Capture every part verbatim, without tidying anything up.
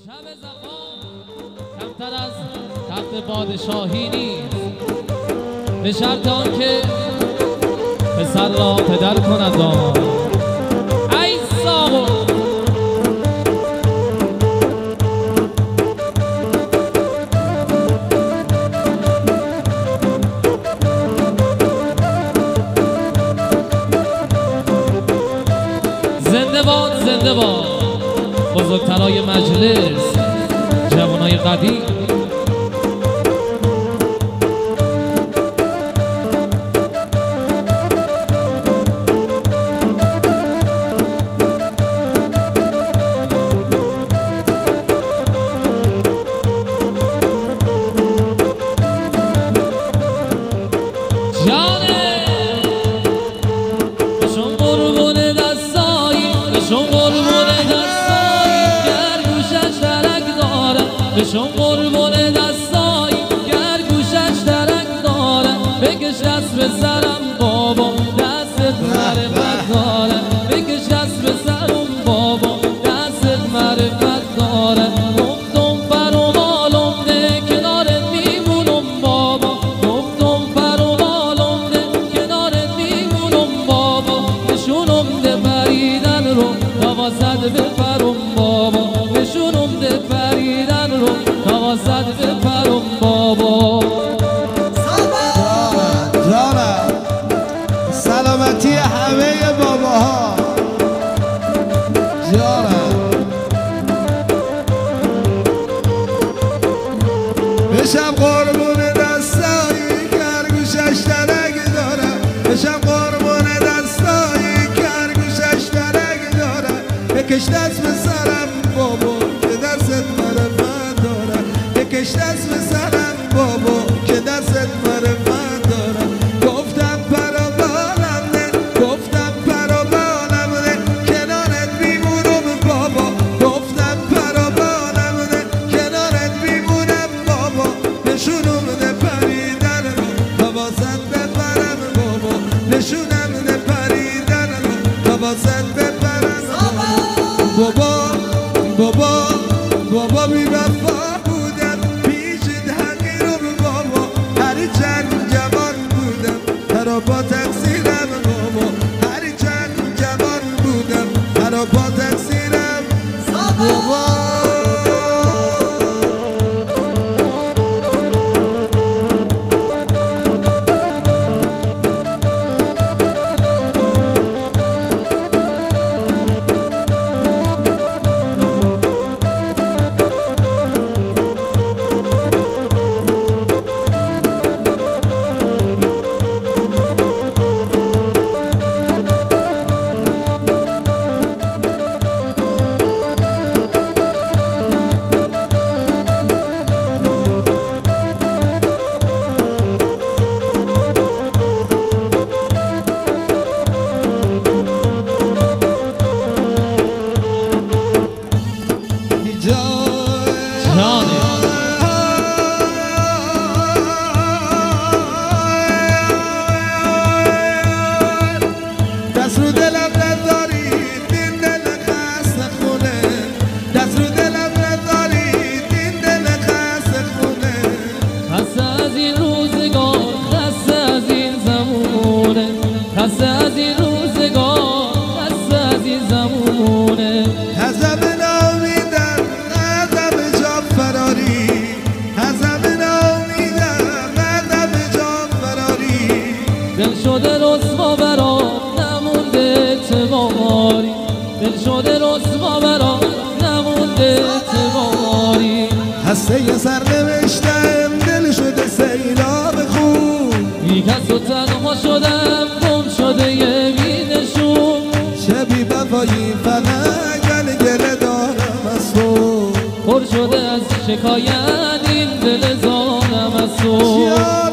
شب زفان کمتر از تخت پادشاهی نیست، به شرط آنکه پسر را پدر کند داماد. ای ساقو زنده باد زنده باد بزرگترای مجلس، جوانای قدیم. جانه بشون قربون دستایی، بشون قربون دستایی گر گوشش درک داره، بشون قربون دستایی گر گوشش درک داره. بکش دست به سرم بابا دستت معرفت داره، بکش دست به سرم بابا دستت معرفت داره. گفتم پر و بالم ده کنارت میمونم بابا، گفتم پر و بالم ده کنارت میمونم بابا. نشونم ده پریدن رو تا واسد بپرم بابا، نشونم ده پریدن رو تا واسد بپرم بابا. جانم سلامتی همه باباها جانم. بشم قربون دستایی گر گوشش درک داره، بشم قربون دستایی گر گوشش درک داره. بکش دست به سرم بابا که دستت معرفت داره، بکش دست به سرم بابا که دستت معرفت داره. گفتم پر و بالم نه، گفتم پر و بالم نه کنارت میمونم بابا، گفتم پر و بالم نه کنارت میمونم بابا. نشونم نه پریدن رو تا واسد بپرم بابا، نشونم نه پریدن رو تا واسد بپرم بابا. بابا بابا بی وفا بودم پیشت حقیرم بابا، هر چند جوان بودم ترا با تقصیرم بابا، هر چند جوان بودم ترا با تقصیرم بابا. دست رو دلم نداری دین دل خسته خونه، دست رو دلم نداری دین دل خسته خونه. خسته از این روزگار، خسته از این زمونه، خسته از این روزگار، خسته از این زمونه. ازم نامیدم ندم جا فراری، ازم نامیدم ندم جا فراری. دل شده رسوا برام نمونده اعتباری، دل شده رسوا برام نمونده اعتباری. هسته یه سر نوشتم دل شده سیلاب خون، یک از تو تنها شدم گم شده یه بینشون. چه بی وفایی فلک گل گله دارم از تو، پر شده از شکایت این دل زانم از تو.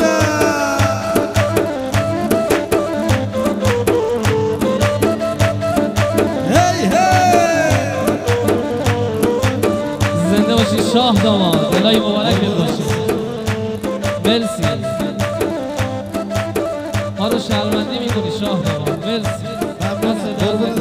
زنده باشی شاه داماد، الهی مبارک باشی. مرسی ما رو شرمندی میکنی شاه داماد، مرسی.